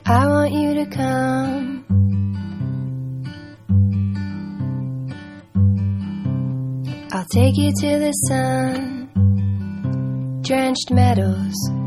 I want you to come. I'll take you to the sun, drenched meadows,